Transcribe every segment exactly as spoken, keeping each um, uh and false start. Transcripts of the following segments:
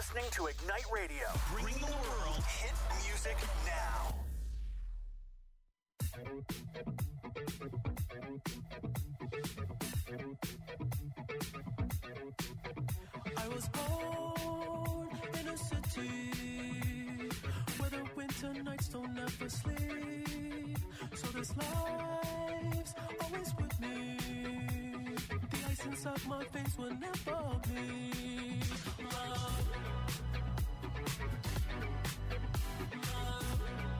listening to Ignite Radio. Bringing the world hit music now. I was born in a city where the winter nights don't ever sleep. So this life's always with me. The ice inside my face will never bleed. Love. Love.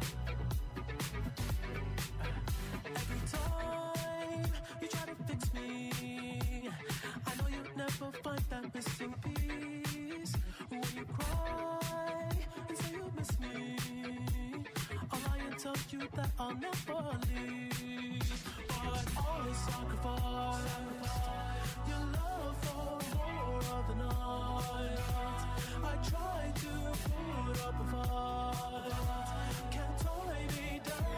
Every time you try to fix me, I know you'll never find that missing piece. When you cry and say you miss me, I'll lie and tell you that I'll never leave. But always sacrifice your love for more of the night. I try to put up a fight, can't tie me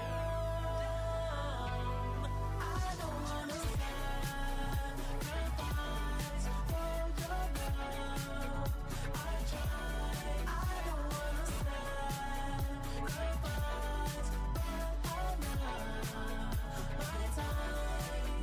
down. I don't wanna sacrifice for your love. I try, I don't wanna sacrifice for my time.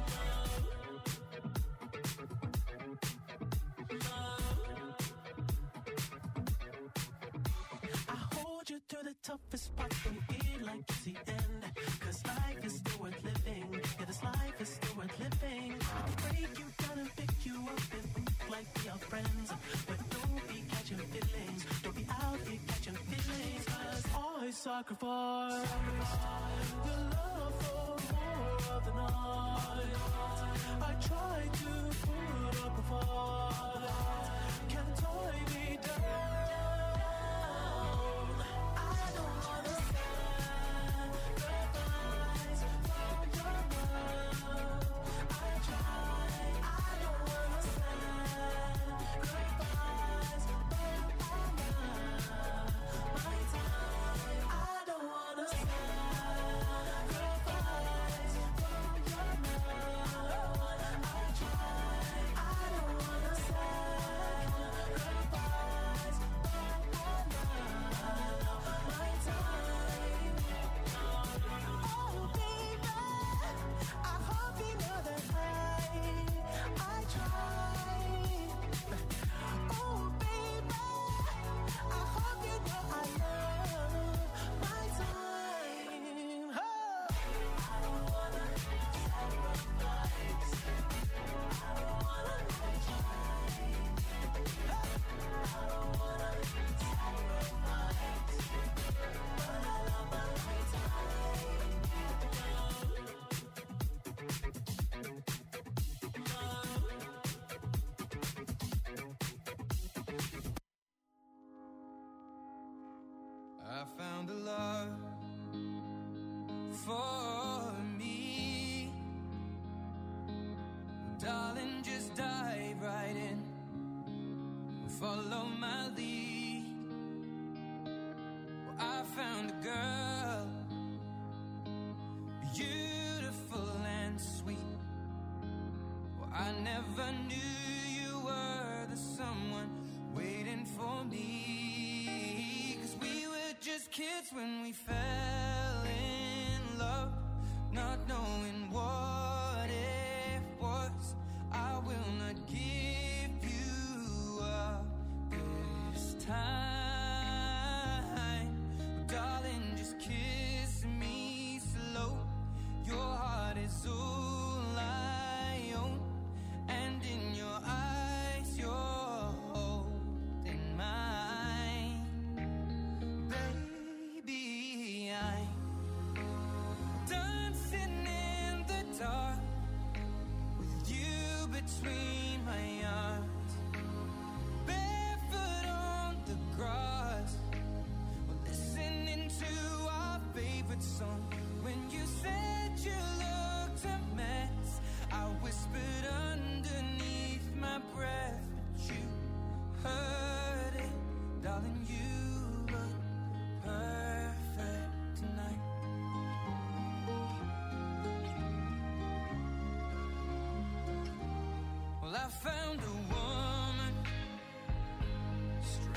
I hold you through the toughest part and feel like it's the end. Cause life is still worth living. Yeah, this life is still worth living. I can break you down and pick you up and think like we are friends. But don't be catching feelings. Don't be out here catching feelings. Cause I sacrifice your love for more of the night. I try to put up a fight, can't tie me down. I don't wanna sacrifice for your love. I try, I don't wanna sacrifice for my time. I don't wanna sacrifice for your love. I try, I don't wanna sacrifice for my time. Oh baby, I hope you know that I, I try. Oh baby, I hope you know I love my time. Oh. I don't wanna sacrifice. I don't wanna try. I don't wanna sacrifice, but I love my time. I found a love for me. Darling, just dive right in. Follow my lead. Well, I found a girl, beautiful and sweet. Well, I never knew you were the someone waiting for me. Cause we were just kids when we fell in love, not knowing what it was. I will not give you up this time. Darling, just kiss me slow. Your heart is all I own, and in your eyes you're holding mine. Baby, I'm dancing in the dark with you between my arms, barefoot on the grass. We're listening to our favorite song. When you said you looked a mess, I whispered underneath my breath, but you heard it. Darling, you look perfect tonight. Well, I found a woman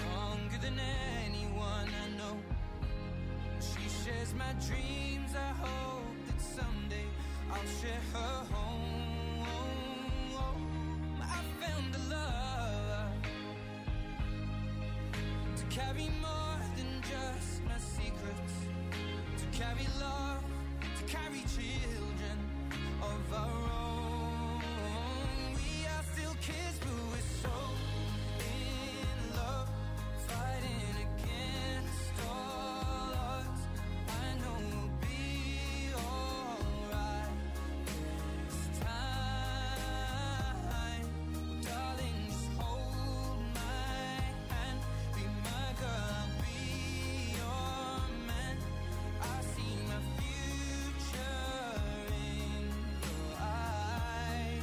chase my dreams. I hope that someday I'll share her home. I found a love to carry more than just my secrets, to carry love, to carry children of our own. We are still kids, but we're so in love, fighting against all odds. I know we'll be alright this time. Darling, just hold my hand, be my girl, I'll be your man. I see my future in your eyes.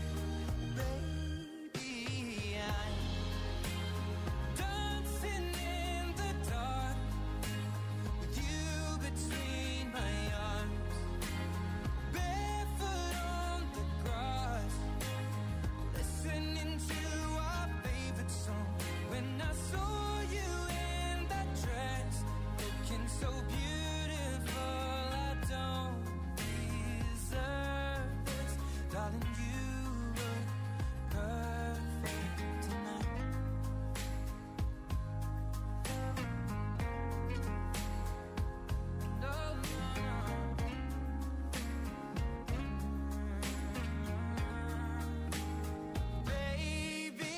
Baby, I'm dancing in the dark with you between my arms, barefoot on the grass, listening to our favorite song. When I saw you in that dress, looking so beautiful, I don't deserve this. Darling, you look perfect tonight. No, no, no. Baby,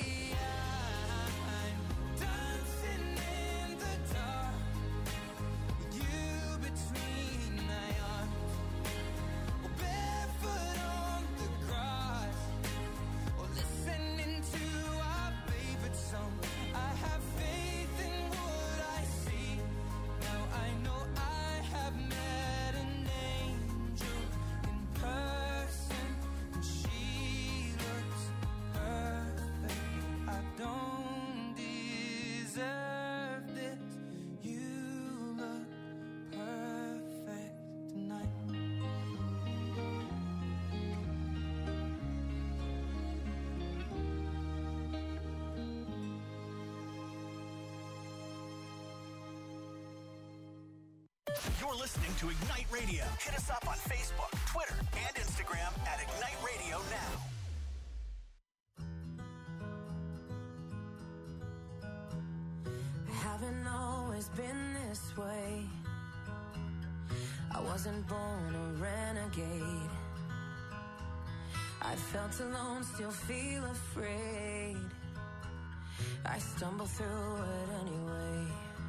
I'm dancing in the dark with you between my arms, or barefoot on the grass, or listening to our favorite song. I have faith in what I see. Now I know I have met an angel in person, and she looks perfect. I don't deserve this. You look perfect tonight. You're listening to Ignite Radio. Hit us up on Facebook, Twitter, and Instagram at Ignite Radio Now. I haven't always been this way. I wasn't born a renegade. I felt alone, still feel afraid. I stumble through it anyway.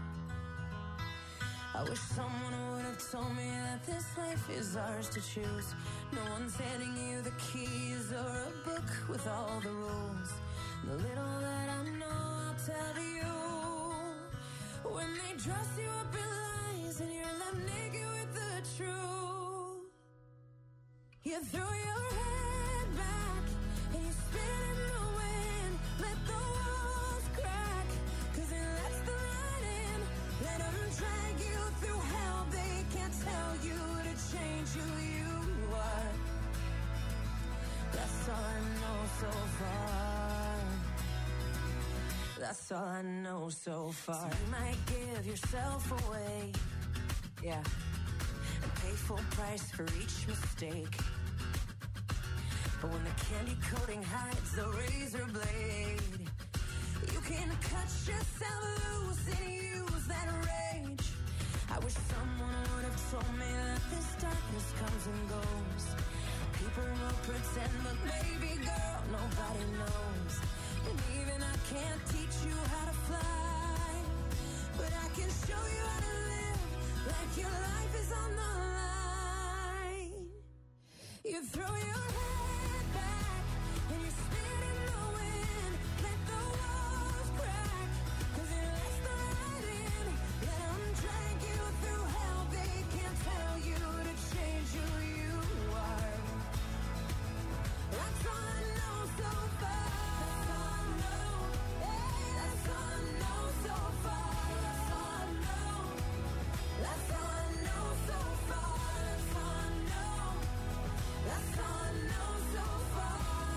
I wish someone would have told me that this life is ours to choose. No one's handing you the keys or a book with all the rules. The little that I know, I'll tell you. When they dress you up in lies and you're left naked with the truth, you throw your head back and you spin in the wind. Let the walls crack, cause it lets the light in. Let them drag you through hell. They can't tell you to change who you are. That's all I know so far. That's all I know so far. So you might give yourself away, yeah, and pay full price for each mistake. But when the candy coating hides the razor blade, you can cut yourself loose and use that rage. I wish someone would have told me that this darkness comes and goes. People will pretend, but baby girl, nobody knows. And even I can't teach you how to fly, but I can show you how to live like your life is on the line. You throw your head back and you spin in the wind. Let the walls crack, cause it lets the light in. Let them drag you through hell. They can't tell you to change who you are. That's all I know so far. That's all I know. Hey, that's all I know so far. That's all I know. That's all I know so far. That's all I know. That's all I know so far.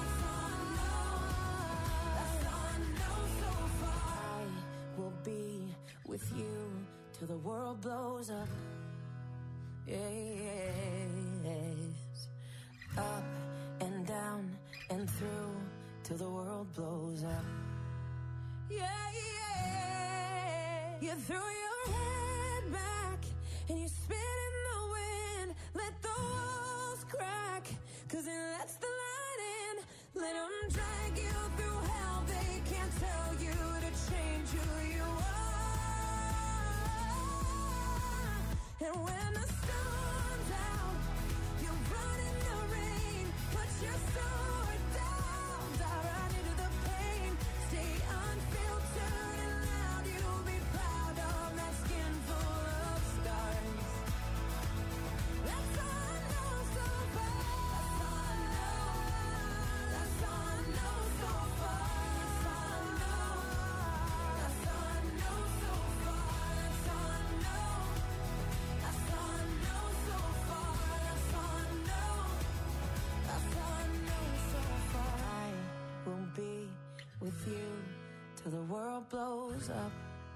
That's all I know. That's all I know so far. I will be with you till the world blows up. Yes. Up and down and through till the world blows up. Yeah, yeah. You threw your head back and you spit in the wind. Let the walls crack, cause it lets the light in. Let them drag you through hell. They can't tell you to change who you are. And when the sun's out, you run in the rain. Put your sword down, dive right into the pain. Stay unfiltered and loud. You'll be proud of that skin full of stars. That's all I know so far. That's all I know. That's all I know so far. That's all I know. That's all I know so far. That's all I know. That's all I know so far. That's all I know. That's all I know so far. I will be with you till the world blows up.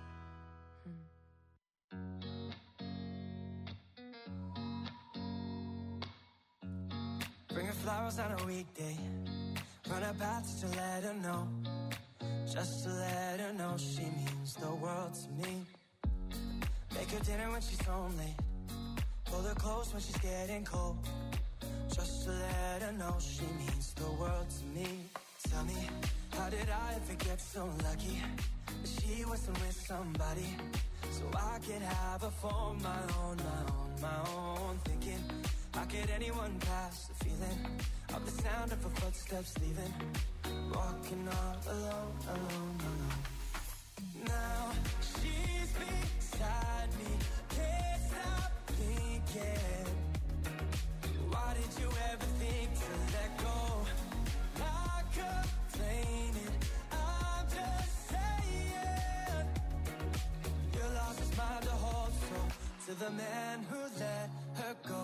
Bring her flowers on a weekday. Run her paths to let her know. Just to let her know she means the world to me. Make her dinner when she's home late. Pull her close when she's getting cold. Just to let her know she means the world to me. Tell me, how did I ever get so lucky that she wasn't with somebody so I could have her for my own, my own, my own. Thinking, how could anyone pass the feeling of the sound of her footsteps leaving? Walking all alone, alone, alone. Now she's beside me, can't stop thinking. Why did you ever think to let go? Not complaining, I'm just saying. You lost his mind to hold so to the man who let her go.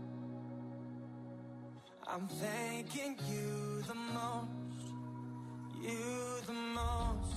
I'm thanking you the most, you the most.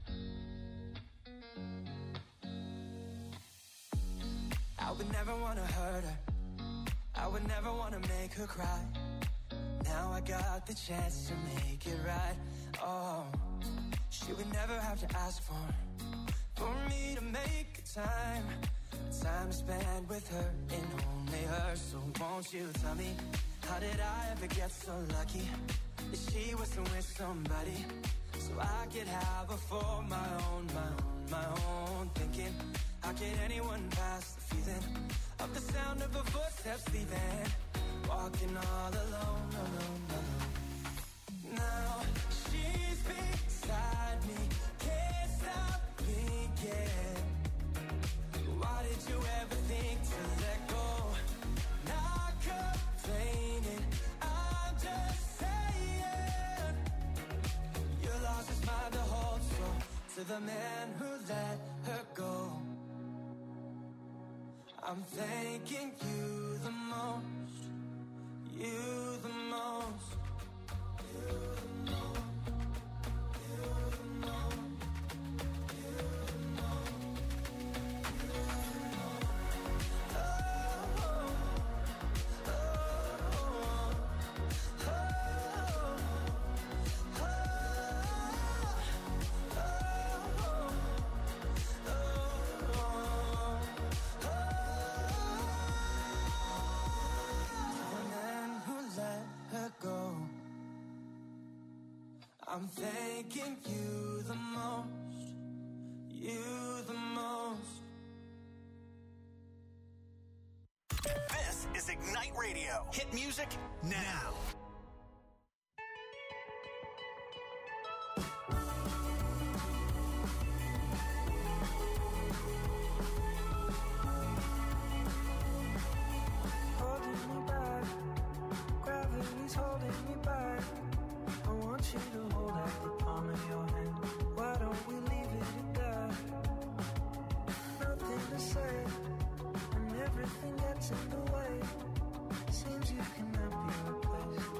I would never wanna hurt her, I would never wanna make her cry. Now I got the chance to make it right. Oh, she would never have to ask for For me to make time Time to spend with her and only her. So won't you tell me, how did I ever get so lucky that she wasn't with somebody so I could have her for my own, my own, my own. Thinking, how could anyone pass the feeling of the sound of her footsteps leaving? Walking all alone, alone, alone. Now she's beside me, can't stop thinking. Why did you ever think to let go? Not complaining, I'm just saying. You lost his mind to hold so to the man who let her go. I'm thanking you the most, you the most, you the most, you the most, you the most, you the most. Oh, oh, oh, oh, oh, oh, I'm thanking you the most, you the most. This is Ignite Radio. Hit music now. Holding me back, gravity's holding me back. I want you to hold out the palm of your hand. Why don't we leave it at that? Nothing to say, and everything gets in the way. Seems you cannot be replaced.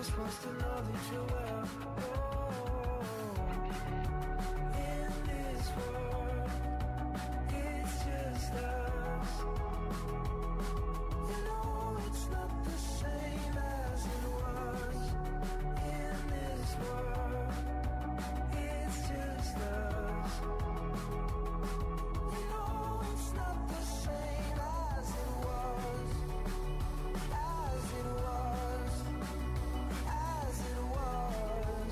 We're supposed to love each other. Oh, in this world, it's just us. You know it's not the same as it was. In this world, it's just us. You know it's not the same as it was. As it was. As it was.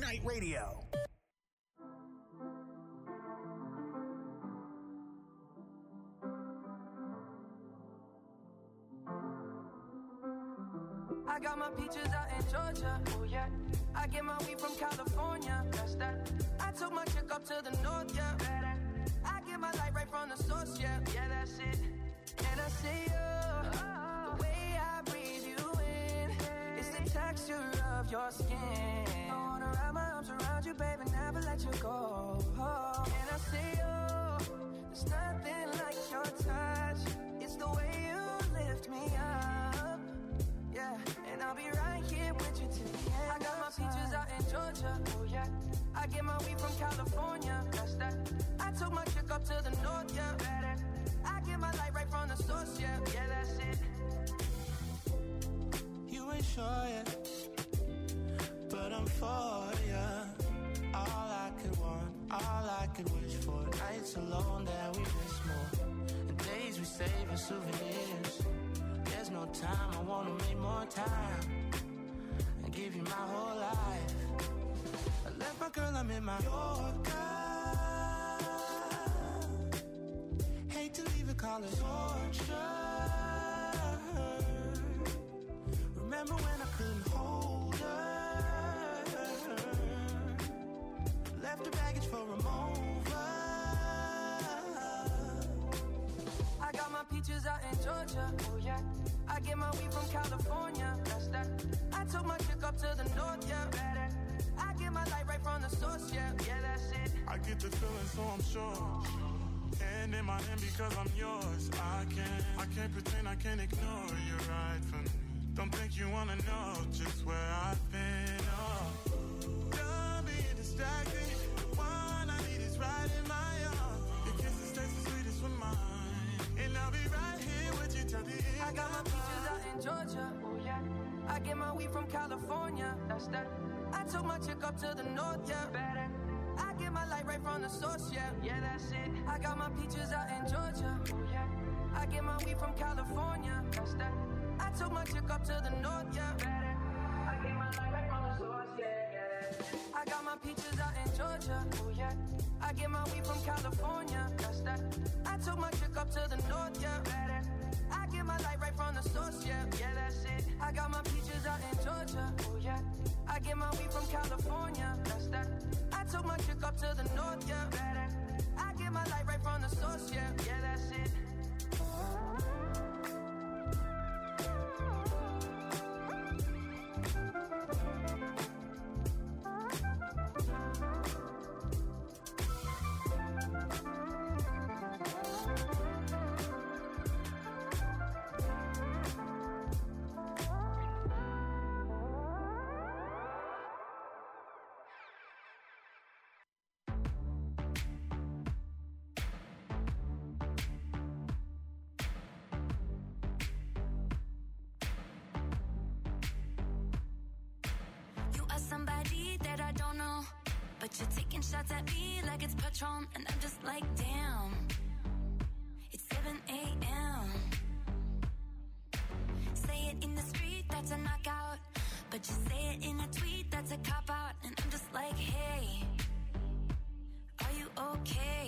Ignite Radio. I got my peaches out in Georgia, oh yeah. I get my weed from California, that's that. I took my chick up to the north, yeah. I get my light right from the source, yeah. Yeah, that's it. And I see you, the way I breathe you in, it's the texture of your skin. I wanna wrap my arms around you, baby, never let you go. And I see you, there's nothing like your touch. It's the way you lift me up. Yeah, and I'll be right here with you till the end. I got my peaches out in Georgia, oh yeah. I get my weed from California, that's that. I took my chick up to the north, yeah. I get my light right from the source, yeah. Yeah, that's it. You ain't sure yet, but I'm for ya. All I could want, all I could wish for. Nights alone that we miss more, and days we save as souvenirs. There's no time, I wanna make more time and give you my whole life. I left my girl, I'm in my Yorker. Hate to leave it, call it torture. Remember when I couldn't hold her? Left the baggage for a mover. I got my peaches out in Georgia, oh yeah. I get my weed from California, that's that. I took my chick up to the north, yeah. I get my light right from the source, yeah. Yeah, that's it. I get the feeling, so I'm sure. And in my hand because I'm yours. I can't, I can't pretend, I can't ignore you right from me. Don't think you wanna know just where I've been. Oh, don't be distracted. The one I need is right in my arms. Your kisses taste the sweetest with mine, and I'll be right here with you till the end. I got my peaches out in Georgia, oh yeah. I get my weed from California, that's that. I took my chick up to the north, yeah. Better. I get my light right from the source, yeah. Yeah, that's it. I got my peaches out in Georgia, oh yeah. I get my weed from California, that's that. I took my chick up to the north, yeah. Better. I get my light right from the source, yeah, yeah. I got my peaches out in Georgia, oh yeah. I get my weed from California, that's that. I took my chick up to the north, yeah. Better. I get my light right from the source, yeah. Yeah, that's it. I got my peaches out in Georgia, oh yeah. I get my weed from California, that's that. I took my chick up to the north, yeah. Better. I get my light right from the source, yeah. Yeah, that's it. Somebody that I don't know, but you're taking shots at me like it's Patron, and I'm just like, damn, it's seven a.m. Say it in the street, that's a knockout, but you say it in a tweet, that's a cop-out, and I'm just like, hey, are you okay?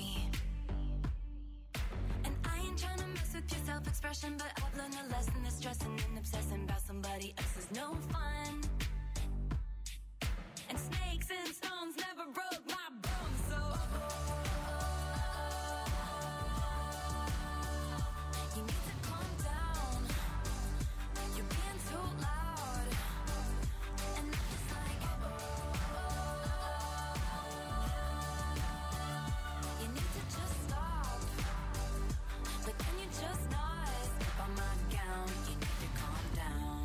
And I ain't trying to mess with your self-expression, but I've learned a lesson that stressing and obsessing about somebody else is no fun. And snakes and stones never broke my bones, so you need to calm down. You're being too loud, and I'm just like, you need to just stop. But can you just not step on my gown? You need to calm down.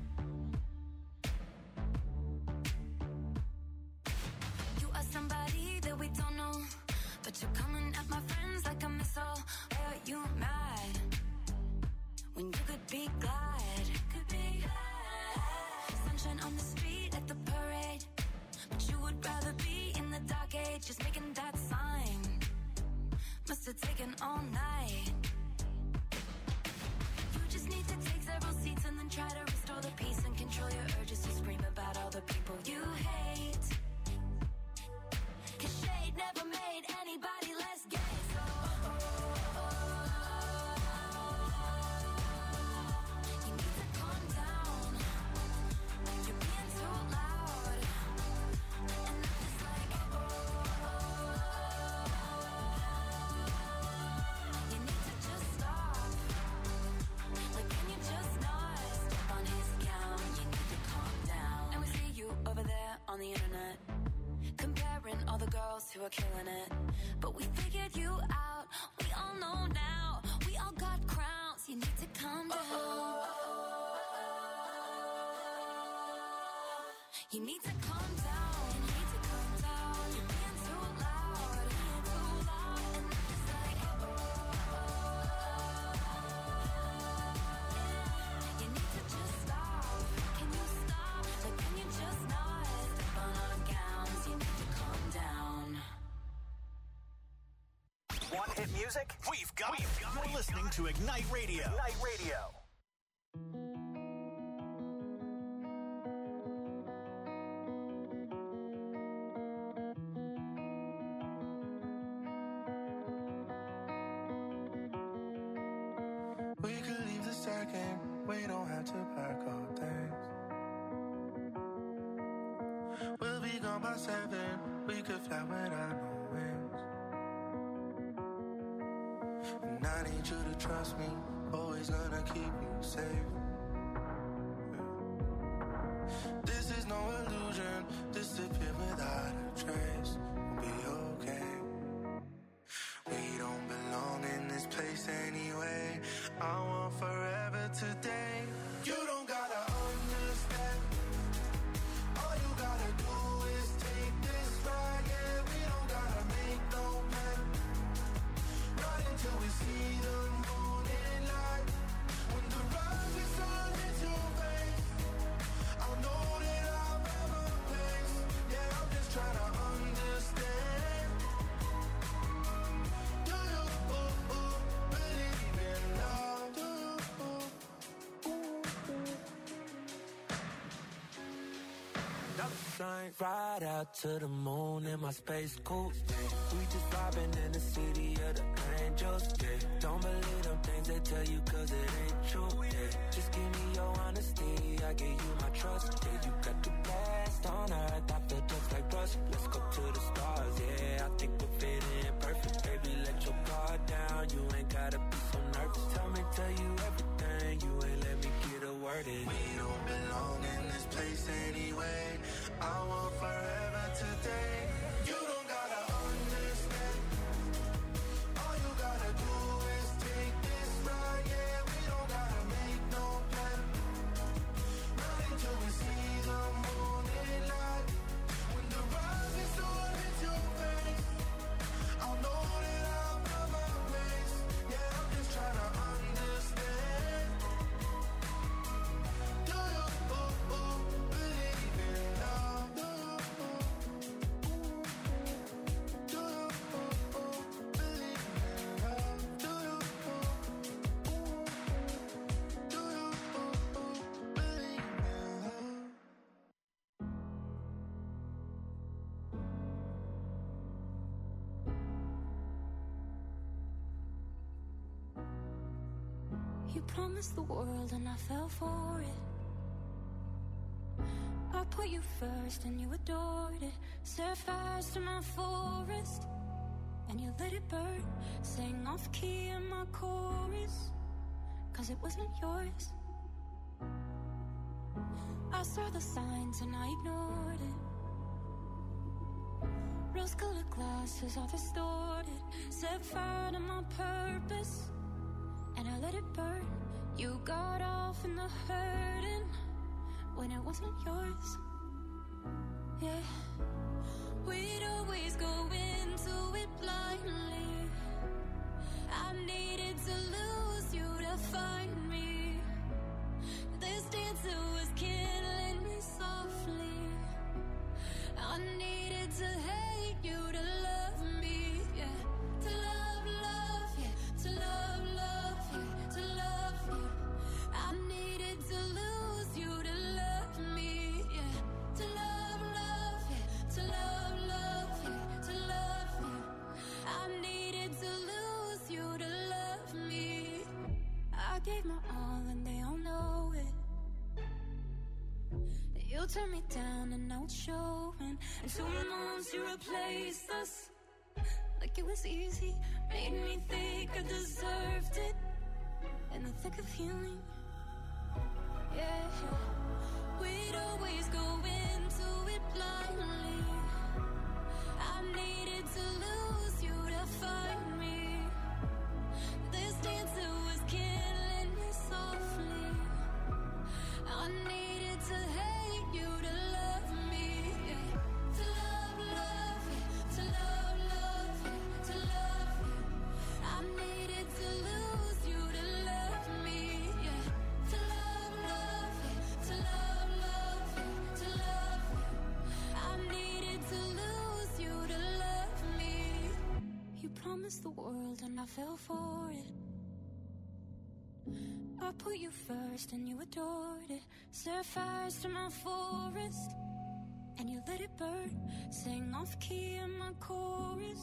Somebody that we don't know, but you're coming at my friends like a missile. Why are you mad when you could be glad? Could be glad. Sunshine on the street at the parade, but you would rather be in the dark age, just making that sign. Must have taken all night. You just need to take several seats and then try to restore the peace and control your urges to scream about all the people you hate. all the girls who are killing it. But we figured you out, we all know now. We all got crowns, you need to calm down. You need to calm down, you need to calm down. You're being too loud, being too loud. And it's like, you need to just stop. Can you stop? Like, can you just not step on our gowns? You need to calm down. Want hit music? We've got it. You're listening to Ignite Radio. Ignite Radio. We could leave the second, we don't have to pack our things. We'll be gone by seven, we could fly without no wings. And I need you to trust me, always gonna keep you safe. This is no illusion, disappear without a trace. We'll be okay. We don't belong in this place anyway. I want forever today. You don't gotta understand. All you gotta do is take this ride. Yeah, we don't gotta make no plan. Right until we see the morning light. When the rise is on into your face, I'll know that I'll have a place. Yeah, I'm just trying to understand. Do you ooh, ooh, believe in love? Do you ooh, ooh, ooh. Flying right out to the moon in my space coupe. We just vibing in the city of the angels. Yeah. Don't believe them things they tell you cause it ain't true. Yeah. Just give me your honesty, I give you my trust. Yeah, you got the best on earth, I feel just like rust. Let's go to the stars, yeah, I think we're fitting perfect. Baby, let your guard down, you ain't gotta be so nervous. Tell me, tell you everything, you ain't let me get a word in. We don't belong in this place anyway. I want forever today. You don't gotta understand. All you gotta do is take this ride. Yeah, we don't gotta make no plan. Not until we see the morning light. When the rise is on into your face, I'll know that I'll have a place. Yeah, I'm just trying to understand. Do you ooh, ooh, believe in love? Do you ooh, ooh, do you ooh, ooh, believe in love? Do you ooh, ooh, do you ooh, ooh, believe in love? You promised the world and I fell for it. I put you first and you adored it. Set fires to my forest and you let it burn. Sang off key in my chorus cause it wasn't yours. I saw the signs and I ignored it. Rose-colored glasses all distorted. Set fire to my purpose and I let it burn. You got off in the hurting when it wasn't yours. Yeah, we'd always go into it blindly. I needed to lose you to find me. This dancer was killing me softly. I needed to hate you to love me. Yeah, to love, love, yeah, to love, love, yeah, to love you. I needed to lose you to love me. Yeah, to love, love, yeah, to love, love, yeah, to love you. I needed to lose you to love me. I gave my all and they all know it. You turned me down and now it's showing. And two months you replaced us like it was easy. Made me think I deserved it in the thick of healing. Yeah, we'd always go into it blindly. I I needed to lose you to find me. This dancer was killing me softly. I needed to hate you to love me. Yeah. To love, love you. To love, love you. To love you. I needed to lose you to love me. Yeah. To love, love you. To love, love you. To love you. I needed to lose you to love me. You promised the world and I fell for it. I put you first and you adored it. Set fires to my forest and you let it burn. Sang off key in my chorus.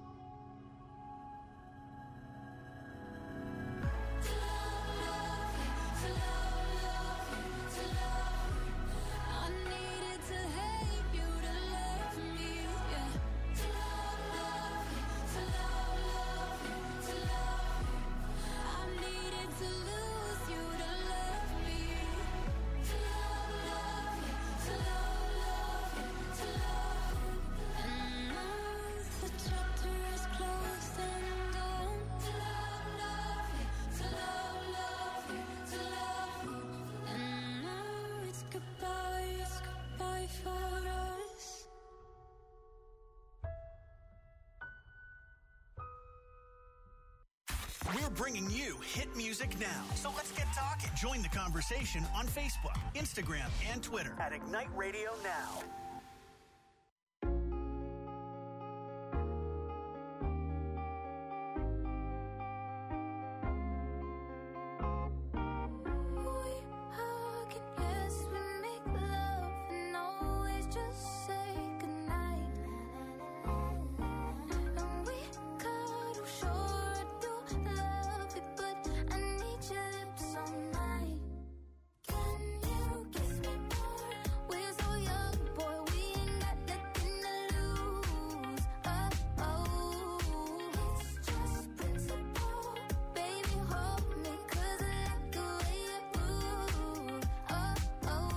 To love, love you, to love, love you, to love you. I needed to hate you to love me. Yeah. To love, love you, to love, love you, to love you. I needed to lose you to love me. To love, love you, to love, love you, to love you. And now the chapter is closed and gone. To love, love you, to love, love you, to love you. And now it's goodbye, it's goodbye for us. We're bringing you hit music now. So let's get talking. Join the conversation on Facebook, Instagram, and Twitter at Ignite Radio Now. We hug and yes, we make love and always just say goodnight. And we cuddle, sure I do love it, but I need your lips all night. Can you kiss me more? We're so young, boy, we ain't got nothing to lose. Oh, oh, it's just principle. Baby, hold me, 'cause I like the way you move. Oh, oh.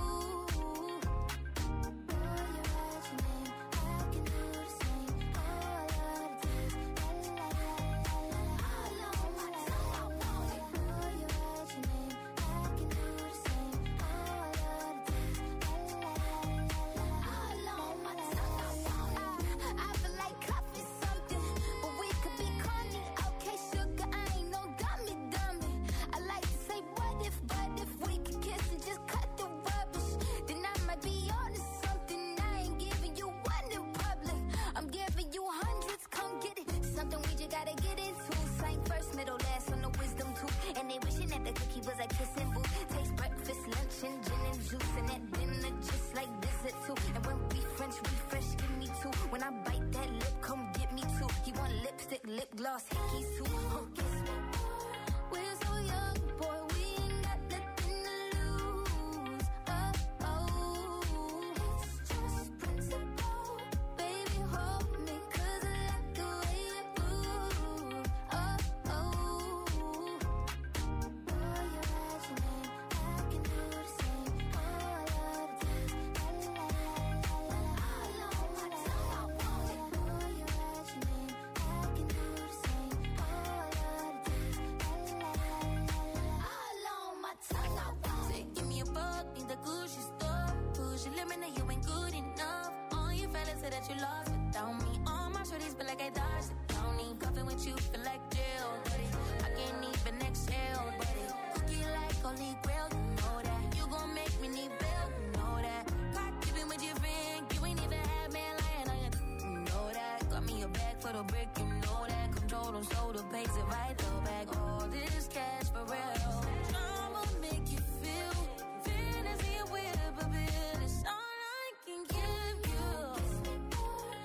Boy, you write your name, I can do the same. Oh, I love to dance, la la la la la. All on my tongue, I want it. Boy, you write your name, I can do the same. Oh, I love to dance, la la la la la. All on my tongue, I want it. I feel like coffee something, but we could be corny. Okay, sugar, I ain't no dummy, dummy. I like to say what if, but if we could kiss and just cut the rubbish, then I might be on to something. I ain't giving you one in public, I'm giving you hundreds, come get it. Something we just gotta get into. Same first, middle, last on the wisdom tooth. And they wishing that the cookie was a kissing booth. Taste breakfast, lunch, and gin and juice. And at dinner, just like dessert too. And when we French refresh, give me two. When I bite that lip, come get me two. He want lipstick, lip gloss, hickeys too. Oh, kiss me more. We're so young, boy, we ain't got nothing to lose. Oh, oh, it's just principle. Baby, hold me, 'cause I like the way you move. Oh, oh. Boy, you write your name, I can do the same. Oh, I love to dance, la la la la la. All on my tongue, I want it. Boy, you write your name, I can do the same. Oh, I love to dance, la la la la la. All on my tongue, I want it. Say, give me a fuck, need the Gucci store. Push your limit, now you ain't good enough. All your fellas say that you lost without me. All my shorties feel like I dodged the county. Coughing with you, feel like jail, buddy. I can't even exhale, buddy. Cookie like holy grail, you know that. You gon' make me need bail, you know that. Caught keeping with your friend, you ain't even had man lying on you, you know that. Got me a bag for the brick, you know that. Control them, so the pays it right, throw back all this cash for real. I'ma make you feel fantasy and whip a bit. It's all I can give you. Kiss me more.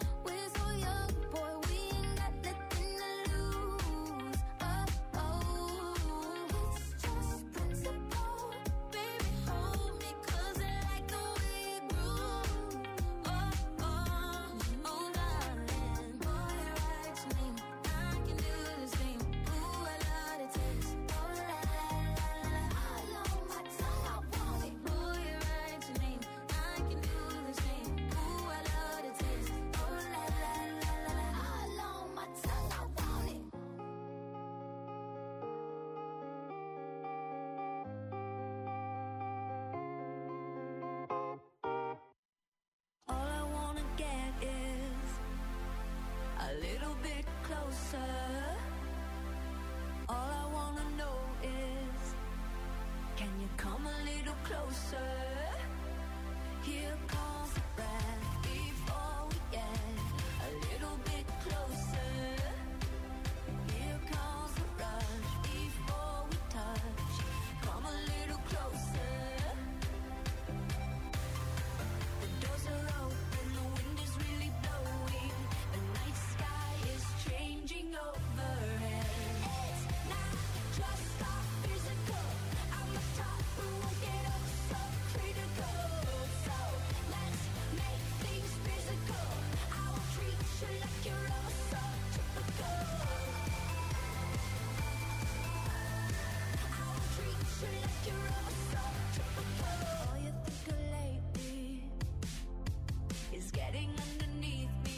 closer. All I wanna know is, can you come a little closer? Here comes the breath before we get a little bit closer. Here comes the rush before we touch. Come a little closer. The doors are open, the wind is really blowing. The night sky is changing overhead. It's not just our physical. I'm the top, we won't get up so critical. So let's make things physical. I will treat you like you're all so typical. I will treat you like you're all so typical. All you think of lately is getting underneath me.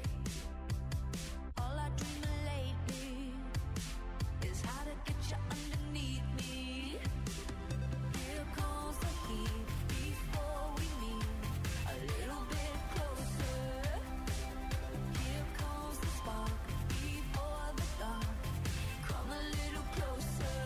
All I dream of lately is how to get you underneath me. Here comes the heat before we meet a little bit closer. Here comes the spark before the dark. Come a little closer.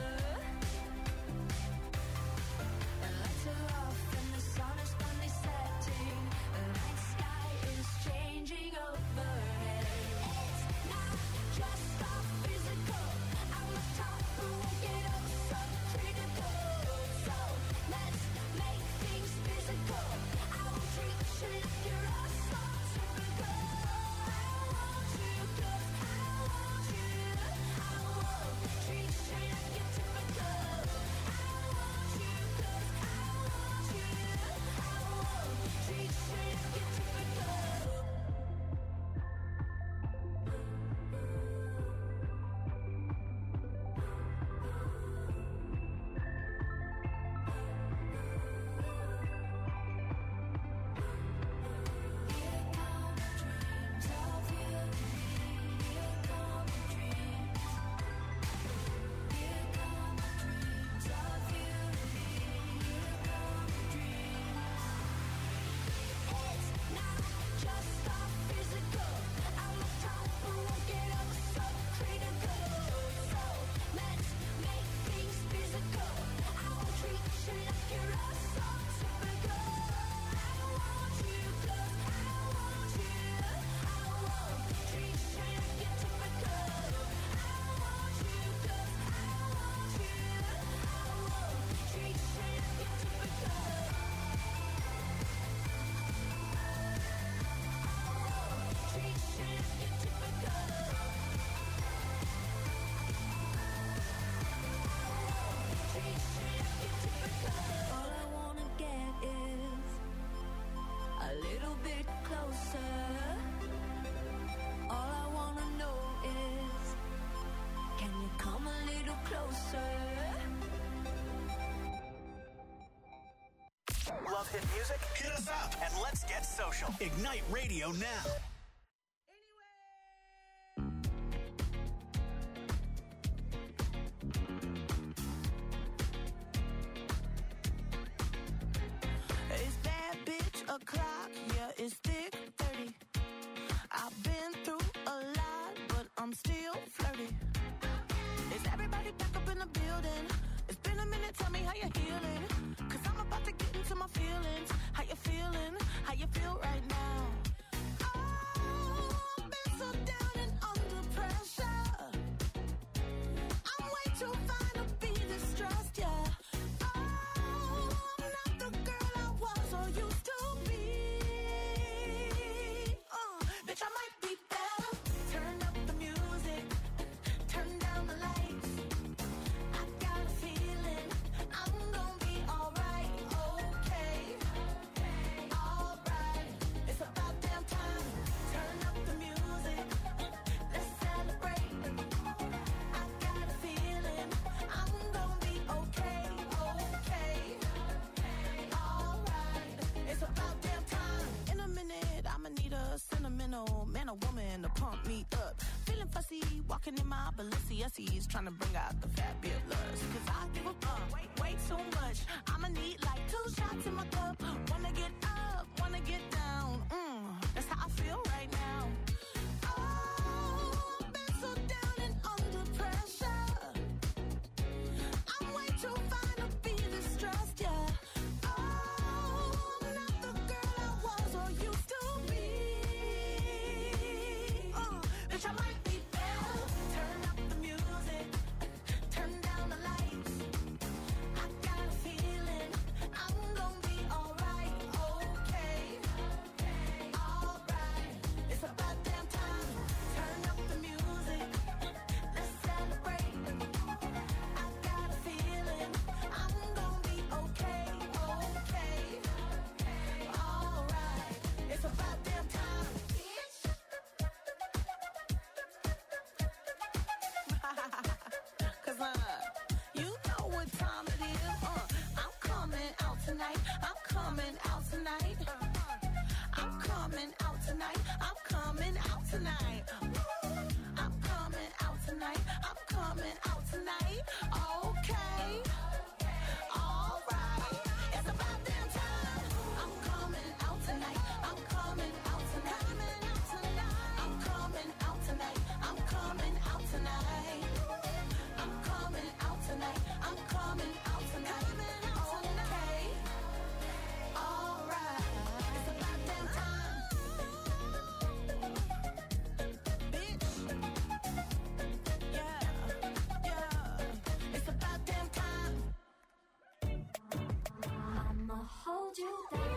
The lights are off and the sun is finally setting. The night sky is changing overhead. It's not just our physical. I'm the top, we won't get up so critical. So let's make things physical. I will treat you like you're all so typical. I want you 'cause I want you. I will treat you like you're typical. I want you 'cause I want you. I will treat you like you're typical. Here come dreams of you. Here come dreams. Here come dreams of you. Here come dreams. It's not just our physical. I'm the top, we won't get up so critical. So let's make things physical. I will treat you like you're all so typical. I want you 'cause I want you. I will treat you like you're typical. I want you 'cause I want you. I will treat you like you're typical. Treat you like you're typical. Treat you like you're typical. All I wanna get is a little bit closer. All I wanna know is, can you come a little closer? Love hit music? Hit us up and let's get social. Ignite Radio now. It's bad bitch o'clock, yeah, it's thick thirty. I've been through a lot, but I'm still flirty. Is everybody back up in the building? It's been a minute, tell me how you're healing. Cause I'm about to get into my feelings. How you feeling? How you feel right now? Oh, I've been so down and under pressure. I'm way too fine to be distressed, yeah. Oh, I'm not the girl I was or used to be. Uh, bitch, I might be better. Turn up the music, turn down the lights. I got a feeling I'm gonna be alright, okay, alright. It's about damn time. Turn up the music, let's celebrate. I got a feeling I'm gonna be okay, okay, alright. It's about damn time. In a minute, I'ma need a sentimental man or woman to pump me up. Feeling fussy, walking in my Balenciennes, trying to bring out the fabulous. Cause I give a fuck way, way too much. I'ma need like two shots in my cup. Wanna get up, wanna get down. Mm, that's how I feel right now. Oh, I've been so down tonight. I'm coming out tonight. I'm coming out tonight. Okay. All right. It's about damn time. I'm coming out tonight. I'm coming out tonight. I'm coming out tonight. I'm coming out tonight. I'm coming out tonight. I'm coming out tonight. Okay. All right. It's about damn time. Bitch. Yeah. Yeah. It's about damn time. I'ma hold you down.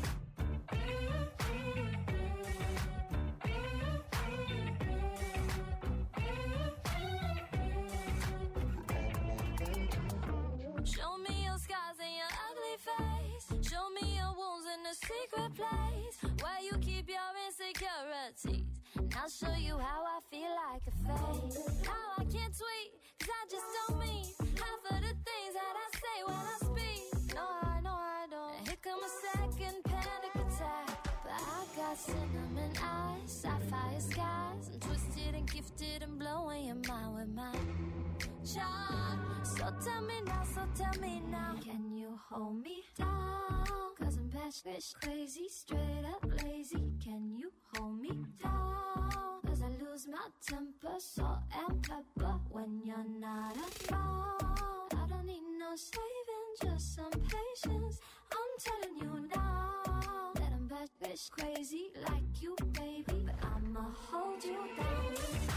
Show me your scars and your ugly face. Show me your wounds in a secret place where you keep your insecurities. And I'll show you how I feel like a fake. How I can't tweet, cause I just don't mean half of the things that I say when I speak. No, I know I don't. And here come a second panic attack. But I got cinnamon eyes, sapphire skies. I'm twisted and gifted and blowing your mind with my charm. So tell me now, so tell me now, can you hold me down? Cause I'm bad bitch crazy, straight up lazy. Can you hold me down? Cause I lose my temper, salt and pepper when you're not around. I don't need no saving, just some patience. I'm telling you now that I'm bad bitch crazy like you, baby. But I'ma hold you down.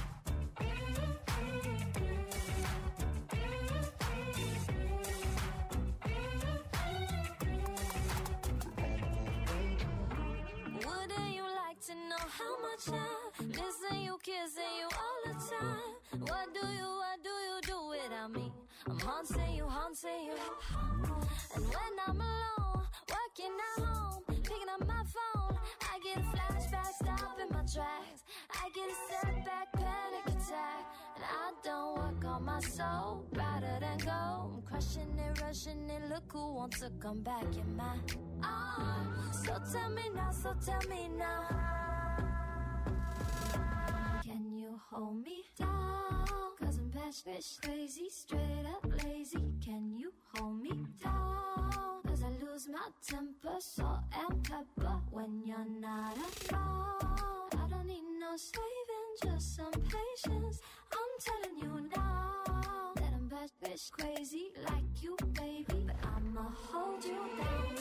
Wouldn't you like to know how much I listen you, kissing you all the time? What do you, what do you do without me? I'm haunting you, haunting you. And when I'm alone, working at home, picking up my phone, I get a flashback, stop in my tracks. I get a setback, panic attack. And I don't work on my soul, rather than go. I'm crushing it, rushing it, look who wants to come back in my arms. So tell me now, so tell me now, can you hold me down? Cause I'm bad bitch crazy, straight up lazy. Can you hold me down? Cause I lose my temper, salt and pepper when you're not around. I don't need no saving, just some patience. I'm telling you now that I'm bad bitch crazy like you, baby. But I'ma hold you down.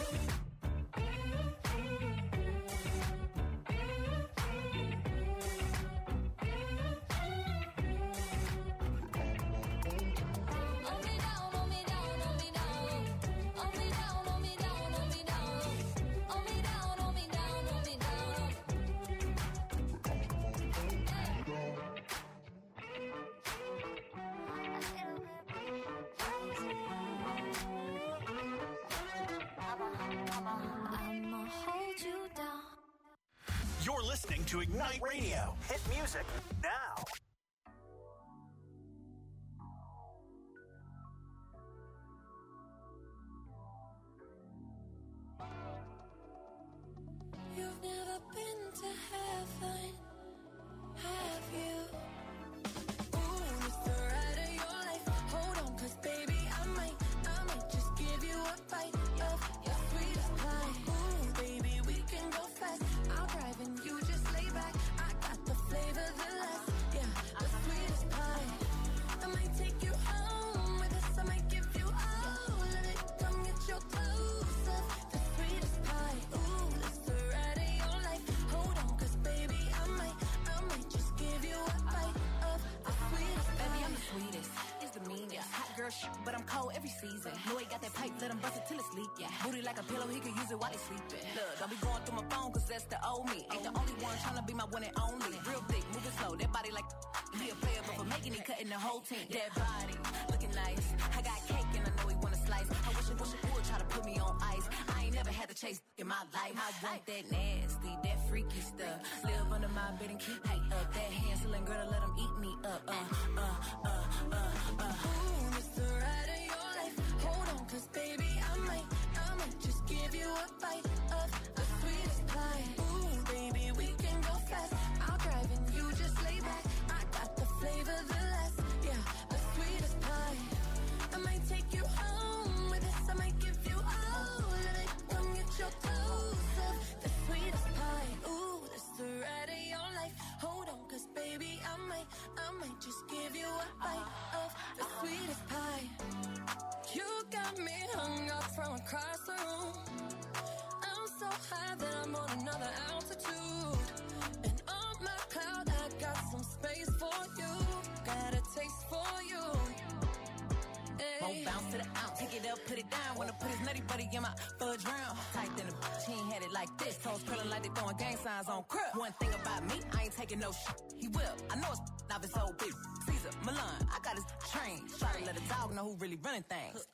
You're listening to Ignite Radio. Hit music now. You've never been to heaven, have you? Ooh, it's the ride of your life. Hold on, cause baby, I might, I might just give you a bite of your sweetest pie. Ooh, baby, we can go fast. I'll drive and you just lay back. I got the flavor, the last, yeah, the sweetest pie. I might take you home with us. I might give you all of it. Come get your clothes up, the sweetest pie. Ooh, it's the ride of your life. Hold on, cause baby, I might, I might just give you a bite of the sweetest pie. Baby, I'm the sweetest. It's the meanest. Hot girl shit, but I'm cold every season. Know he got that pipe, let him bust it till it's leak. Yeah. Booty like a pillow, he can use it while he sleeping. Look, don't be going through my phone, cause that's the old me. Ain't the only one tryna be my one and only. Real thick, moving slow, that body like he a player, but for making it, cutting the whole team. That body, looking nice. I got cake and I know he wanna slice. I wish it, wish it would try to put me on ice. I ain't never had to chase in my life. I want that nasty, that freaky stuff. Live under my bed and keep me up. That Hansel girl to let him eat me up. Uh, uh, uh, uh, uh. Ooh, it's the ride of your life. Hold on, cause baby, I might, I might just give you a bite of the sweetest pie. Ooh, baby, we can go fast. I'll drive and pie. You got me hung up from across the room. I'm so high that I'm on another altitude. And on my cloud, I got some space for you. Got a taste for you. Won't bounce to the ounce, take it up, put it down. Wanna put his nutty buddy in my fudge round. Tight than a bitch, he ain't had it like this. Toes curling like they throwing gang signs on crib. One thing about me, I ain't taking no shit. He will, I know it's not his whole big. Caesar, Milan, I got his train. Try to let a dog know who really running things.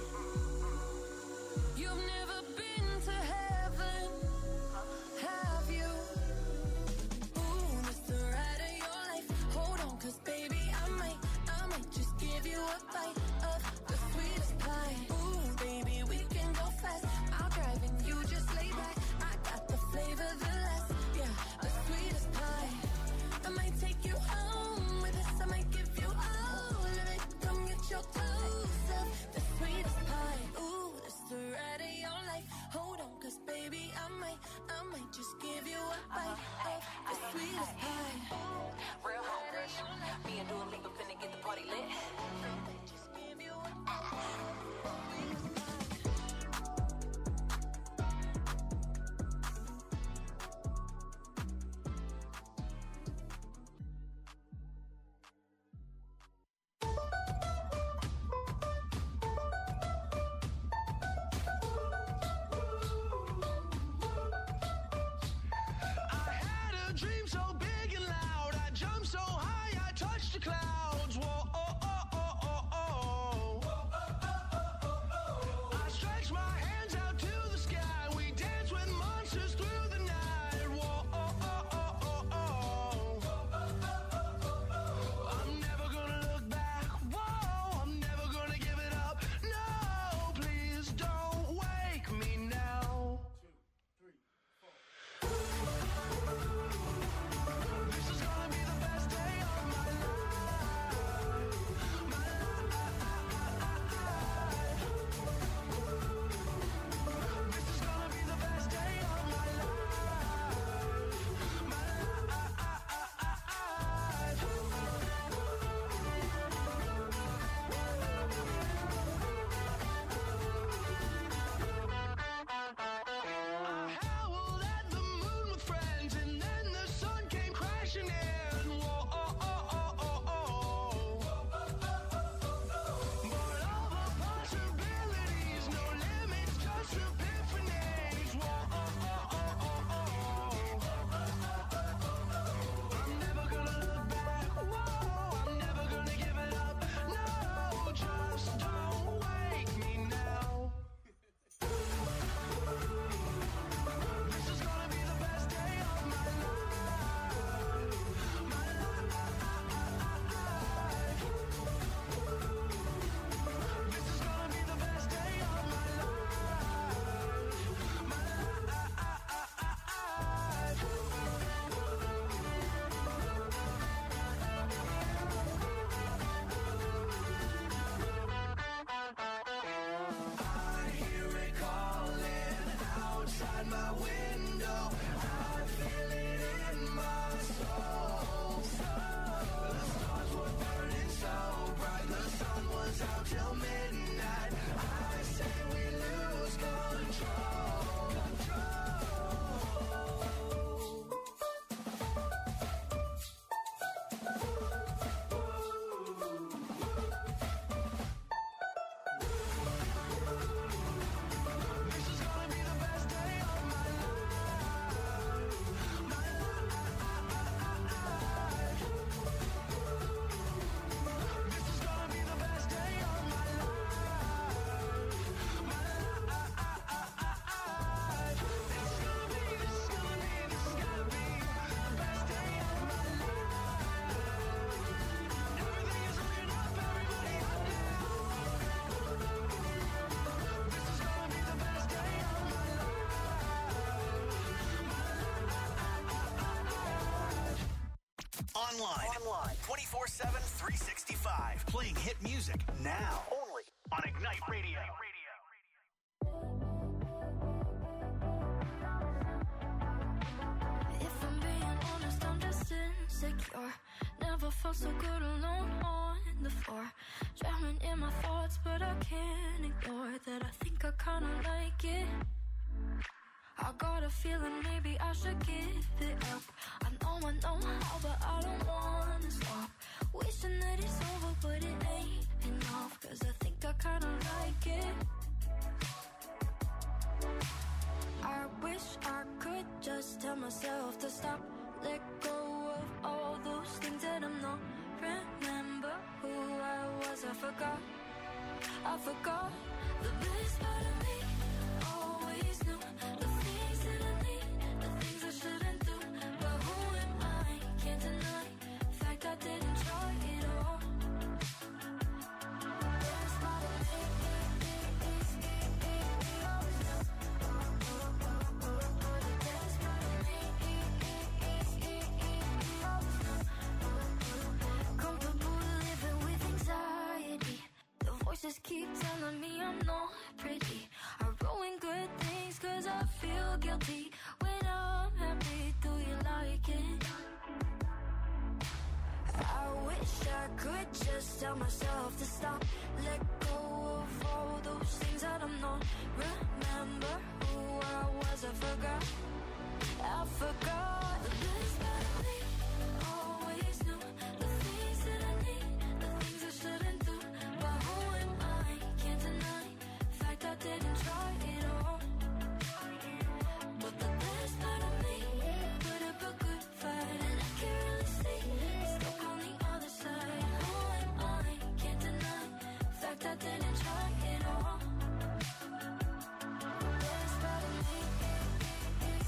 You've never been to heaven, have you? Ooh, this the ride of your life. Hold on, cause baby, I might, I might just give you a bite of the sweetest pie. Ooh, baby, we can go fast. I'll drive and you just lay back. I got the flavor, the last, yeah, the sweetest pie. I might take you home with us. I might give you all of it. Come get your toes up, the sweetest pie. Ooh, this the ride of your life. Hold on, cause baby, I might, I might just give you a bite of the sweetest pie. Real home crush. Me and Dua Lipa finna get the party lit. Just give you a sweetest pie. Online. Online. twenty-four seven, three sixty-five. Playing hit music now. Only on Ignite Radio. If I'm being honest, I'm just insecure. Never never felt so good alone on the floor. Drowning in my thoughts, but I can't ignore that I think I kinda like it. I got a feeling maybe I should give it up. I know I know how, but I don't wanna stop. Wishing that it's over, but it ain't enough. Cause I think I kinda like it. I wish I could just tell myself to stop. Let go of all those things that I'm not. Remember who I was, I forgot. I forgot. The best part of me always knew the things that I need, the things I shouldn't do. But who am I? Can't deny the fact I didn't try it all. The best part of me always knew. The best part of me always knew. Comfortable living with anxiety. The voices keep telling me I'm not pretty. I ruin good things cause I feel guilty. When I'm happy, do you like it? I wish I could just tell myself to stop. Let go of all those things that I'm not. Remember who I was, I forgot. I forgot. The best part of me always knew the things that I need, the things I shouldn't do. But who am I? Can't deny the fact I didn't try it all. But the best part of me put up a good fight, and I can't really see it's stuck on the other side. Who am I? Can't deny the fact I didn't try it all. The best part of me is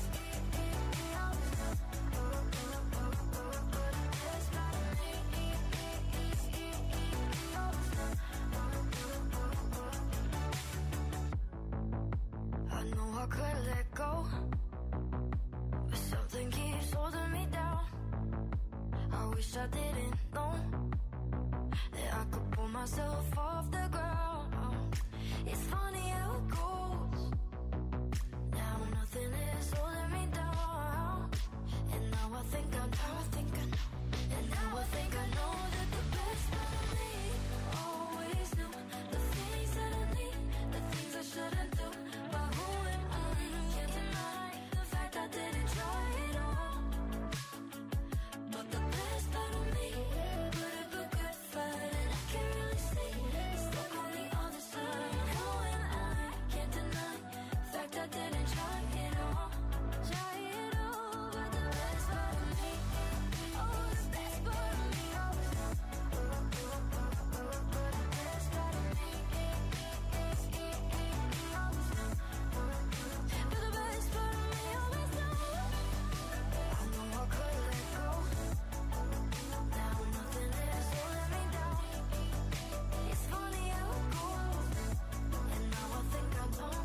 I know I could let go, but something keeps holding me down. I wish I didn't know that I could pull myself off the ground. It's funny how it goes. Now nothing is holding me down. And now I think I know, I think I know. And now I think I know that the best part of me always knew the things that I need, the things I shouldn't do. But who am I? Can't deny the fact I didn't try it all. But the best part of me put up a good fight, and I can't really see it's stuck on the other side. Who am I? Can't deny the fact I didn't try it all. Try it all, but the best part of me, oh, the best part of me always knew. The best part of me always knew. But the best part of me always knew. I know I could let go. Now nothing is holding me down. It's funny how it goes. And now I think I know.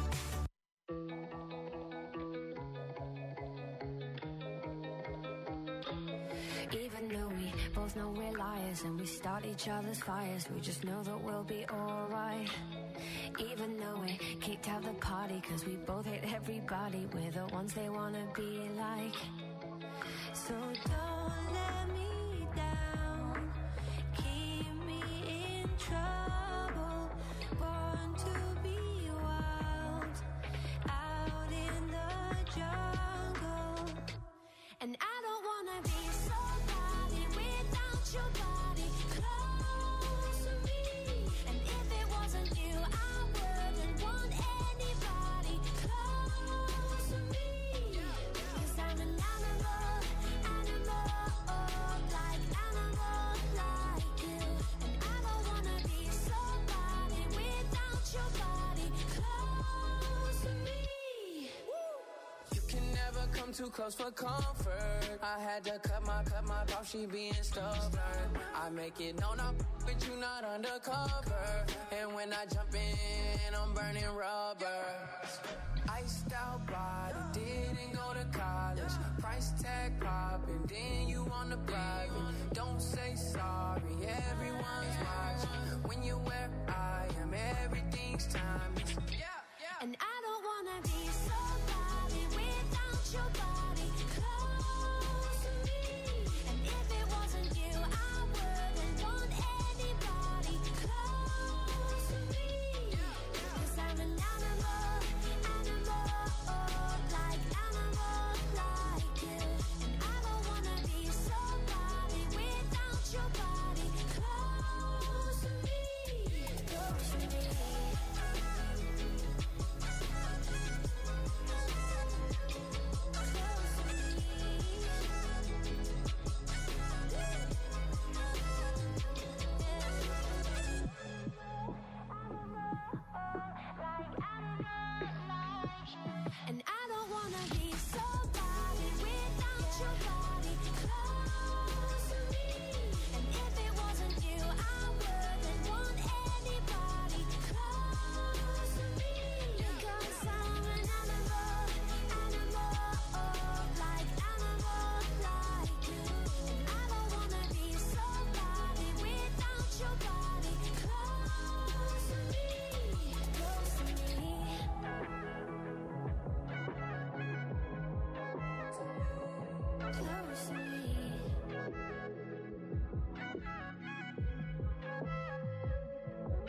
Even though we both know we're liars and we start each other's fires, we just know that we'll be alright. Even though we kicked out the party cause we both hate everybody, we're the ones they wanna be like. So don't let me down, keep me in trouble. Born to be wild, out in the jungle. And I don't wanna be somebody without your body close to me. And if it wasn't you, I wouldn't want anybody close to me. Cause I'm an animal, animal, like animal like you. And I don't wanna be somebody without your body close to me. You can never come too close for comfort. I had to cut my, cut my off, she being stubborn. I make it known I'm with you, not undercover. And when I jump in, I'm burning rubber. Iced out body, didn't go to college. Price tag popping, then you on the private. Don't say sorry, everyone's watching. When you're where I am, everything's timeless. And I don't wanna be somebody without your body close to me. And if it wasn't you, close to me.